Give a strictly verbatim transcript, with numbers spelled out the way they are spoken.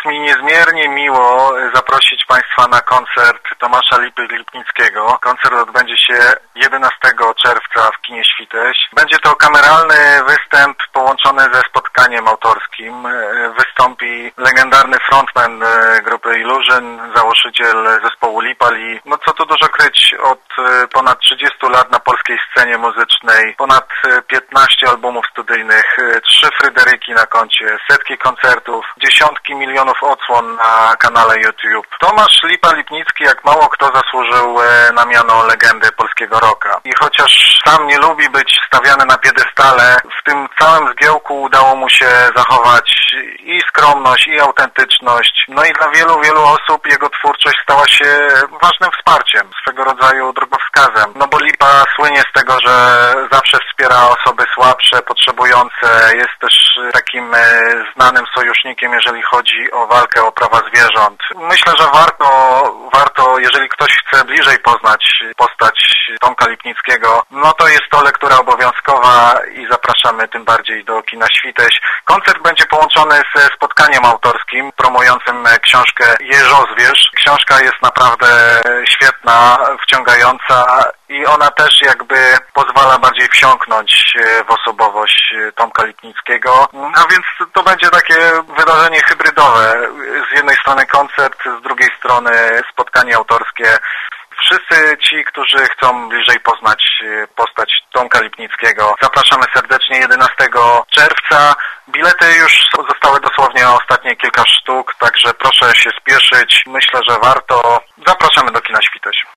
mi niezmiernie miło zaprosić Państwa na koncert Tomasza Lipy Lipnickiego. Koncert odbędzie się jedenastego czerwca w kinie Świteś. Będzie to kameralny występ połączony ze spotkaniem autorskim. Wystąpi legendarny frontman grupy Illusion, założyciel zespołu Lipali. No co tu dużo kryć, od ponad trzydziestu lat na polskiej scenie muzycznej, ponad piętnaście albumów studyjnych, trzy Fryderyki na koncie, setki koncertów, dziesiątki milionów odsłon na kanale YouTube. Tomasz Lipa Lipnicki jak mało kto zasłużył na miano legendy polskiego rocka. I chociaż sam nie lubi być stawiany na piedestale, w tym całym zgiełku udało mu się zachować i skromność, i autentyczność. No i dla wielu, wielu osób jego twórczość stała się ważnym wsparciem, swego rodzaju drogowskazem. No bo Lipa słynie z tego, że zawsze wspiera osoby słabsze, potrzebujące. Jest też takim znanym sojusznikiem, jeżeli chodzi o walkę o prawa zwierząt. Myślę, że warto, warto, jeżeli ktoś chce bliżej poznać postać Tomka Lipnickiego, no to jest to lektura obowiązkowa i zapraszamy tym bardziej do kina Świteś. Koncert będzie połączony ze spotkaniem autorskim promującym książkę Jeżozwierz. Książka jest naprawdę świetna, wciągająca i ona też jakby pozwala bardziej wsiąknąć w osobowość Tomka Lipnickiego. A więc to będzie takie wydarzenie hybrydowe. Z jednej strony koncert, z drugiej strony spotkanie autorskie. Wszyscy ci, którzy chcą bliżej poznać postać Tomka Lipnickiego, zapraszamy serdecznie jedenastego czerwca. Bilety już zostały dosłownie ostatnie kilka sztuk, także proszę się spieszyć. Myślę, że warto. Zapraszamy do kina Świteś.